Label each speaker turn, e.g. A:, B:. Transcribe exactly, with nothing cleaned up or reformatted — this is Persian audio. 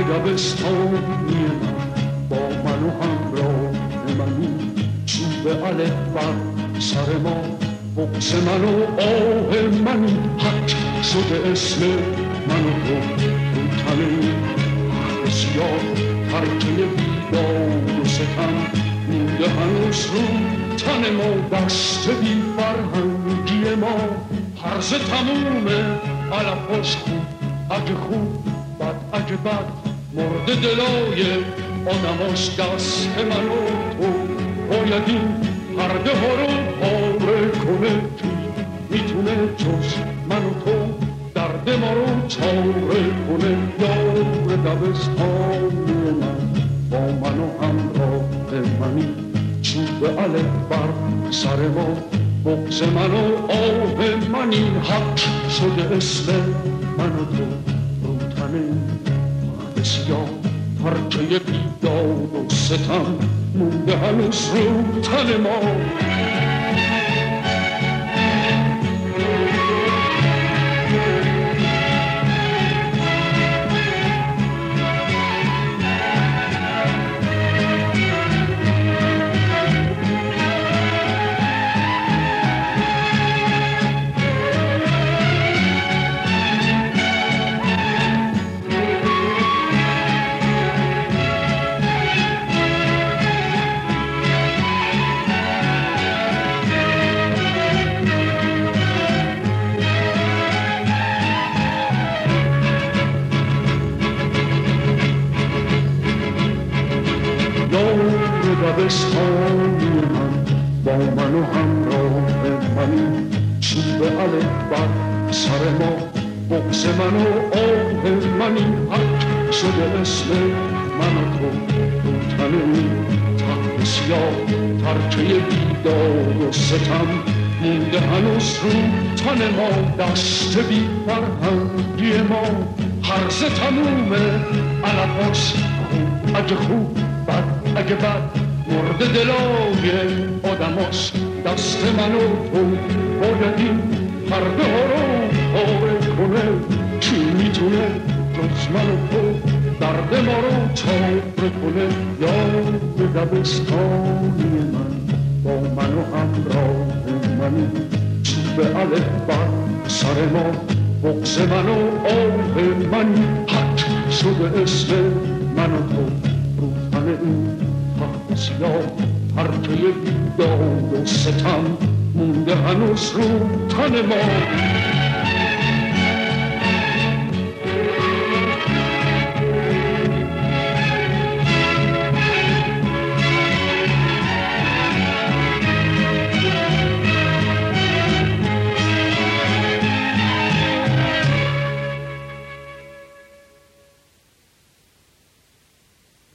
A: دبستانی من با من و همراه منی، چوب الف بر سر ما، بغض من و آه منی، حق شده اسم من و تو رو تنه بسیار ترکه بیداد و ستم مونده هنوز رو تن ما، دست بی فرهنگی ما هرز تمومه، علفاش خوب اگه خوب بد اگه بد، مرد دلای آدماش دست من و تو، باید این پرده ها رو پاره کنه، کی میتونه جز من و تو درد ما رو چاره کنه. یار دبستانی من با من و همراه منی، چوب الف بر سر ما، بغض من و آه منی، حق شده اسم من و تو رو تنه بسیار پرچه بیداد و ستم مونده هنوز رو تن ما. دبستانی من با من و همراه منی، چوب الف بر سر ما، بغض من و آه منی، حق شده اسم من و تو رو تنه تخت سیاه، ترکه بیداد و ستم مونده هنوز رو تن ما، دست بی فرهنگی ما هرز تمومه، علفاش خوب اگه خوب بد اگه بد، مرد دلای آدماش دست من و تو، باید این پرده ها رو پاره کنه، کی میتونه جز من و تو درد ما رو چاره کنه. یاد دبستانی من با من و همراه منی، چوب الف بر سر ما، بغض من و آه منی، حق شده اسم من و تو رو تن این سیاه، پرچه بیداد و ستم مونده هنوز رو تن ما.